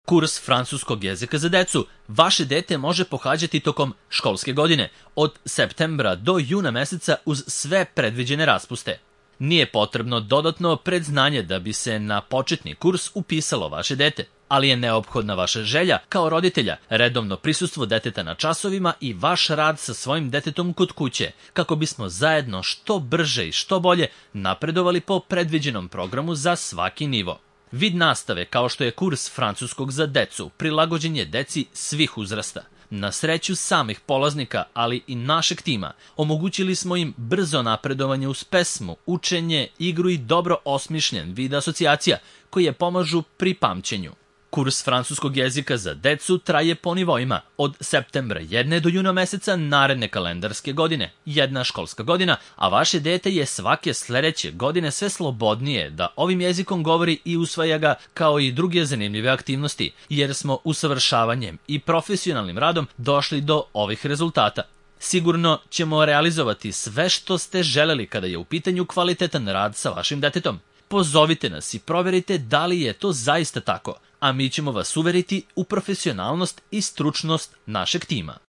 Kurs francuskog jezika za decu vaše dete može pohađati tokom školske godine, od septembra do juna meseca uz sve predviđene raspuste. Nije potrebno dodatno predznanje da bi se na početni kurs upisalo vaše dete, ali je neophodna vaša želja kao roditelja, redovno prisustvo deteta na časovima i vaš rad sa svojim detetom kod kuće, kako bismo zajedno što brže i što bolje napredovali po predviđenom programu za svaki nivo. Vid nastave, kao što je kurs francuskog za decu, prilagođen je deci svih uzrasta. Na sreću samih polaznika, ali i našeg tima, omogućili smo im brzo napredovanje uz pesmu, učenje, igru i dobro osmišljen vid asocijacija, koje pomažu pri pamćenju. Kurs francuskog jezika za decu traje po nivoima, od septembra jedne do juna meseca naredne kalendarske godine, jedna školska godina, a vaše dete je svake sledeće godine sve slobodnije da ovim jezikom govori i usvaja ga kao i druge zanimljive aktivnosti, jer smo usavršavanjem i profesionalnim radom došli do ovih rezultata. Sigurno ćemo realizovati sve što ste želeli kada je u pitanju kvalitetan rad sa vašim detetom. Pozovite nas i proverite da li je to zaista tako, a mi ćemo vas uveriti u profesionalnost i stručnost našeg tima.